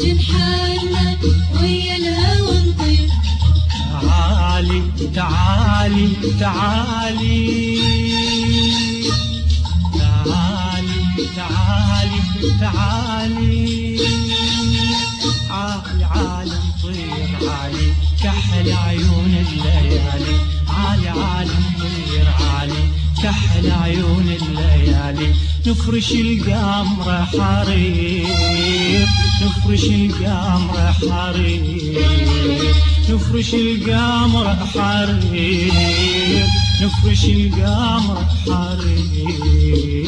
جنحالنا ويا الهوى نطير. تعالي تعالي تعالي تعالي تعالي تعالي عالي عالي نطير عالي كحل عيون الليالي. عالي عالي نطير عالي كحل عيون الليالي. نفرش القمر حرير نفرش القمر حرير نفرش القمر حرير نفرش القمر حرير.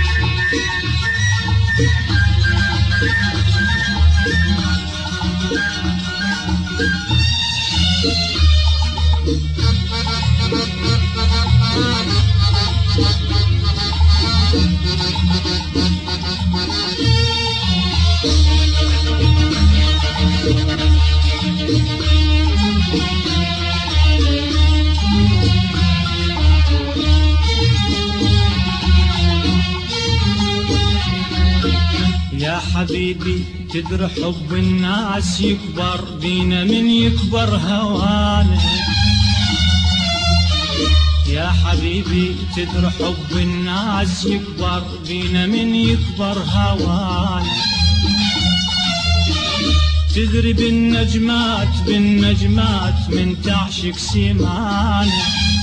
يا حبيبي تدري حب الناس يكبر بينا من يكبر هوانا. يا حبيبي تدري حب الناس يكبر بينا من يكبر هوانا. تدري بالنجمات بالنجمات من تعشق سيمانا.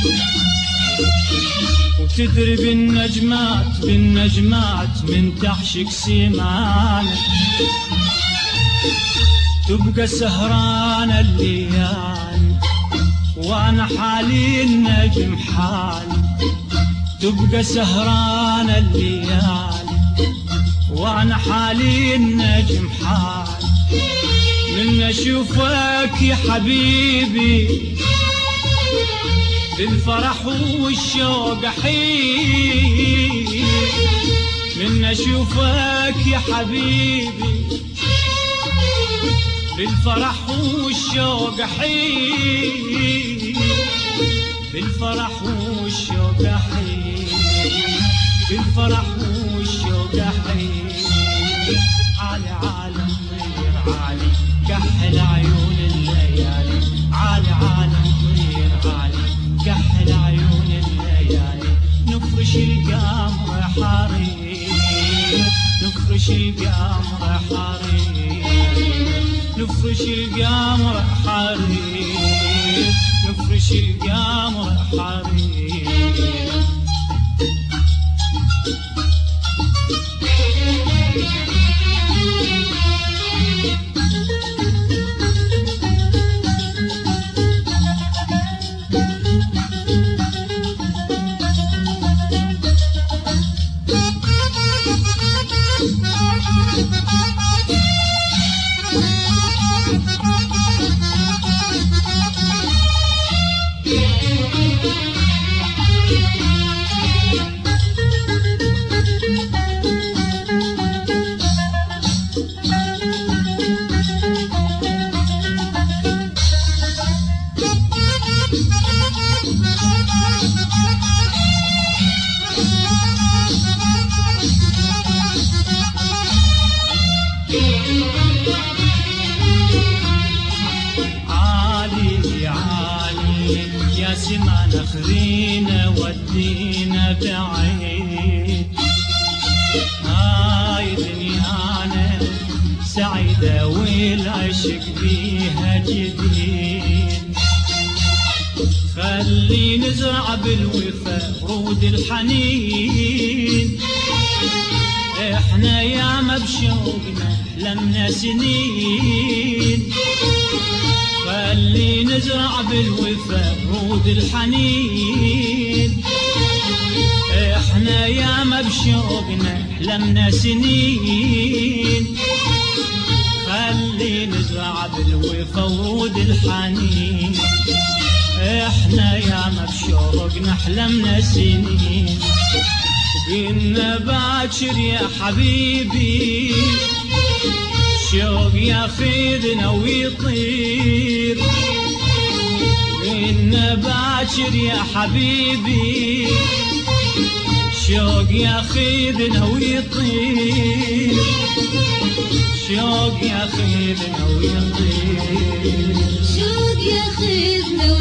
وتدري بالنجمات بالنجمات من تعشق سيمانا. تبقى سهران الليالي وانا حالي النجم حالي. تبقى سهران الليالي وانا حالي النجم حالي. من اشوفك يا حبيبي بالفرح والشوق احيي. من اشوفك يا حبيبي بالفرح والشوق احيي. بالفرح والشوق احيي بالفرح والشوق احيي. عالي عالي نطير عالي كحل عيون الليالي. عالي عالي نطير عالي كحل عيون الليالي. نفرش القمر حرير نفرش القمر حرير نفرش القمر حرير نفرش القمر حرير. يا سمان اخذينا ودينا بعيد. هاي دنيانا سعيدة والعشق بيها جديد. خلي نزرع بالوفا ورود الحنين. احنا ياما بشوقنا لمنا سنين. خلي نزرع بالوفا ورود الحنين. احنا ياما بشوقنا لمنا سنين. خلي نزرع بالوفا ورود الحنين. احنا ياما بشوقنا حلمنا سنين. قلنا باكر يا حبيبي شوق ياخذنا ويطير. قلنا باكر يا حبيبي شوق ياخذنا ويطير. شوق ياخذنا ويطير شوق ياخذنا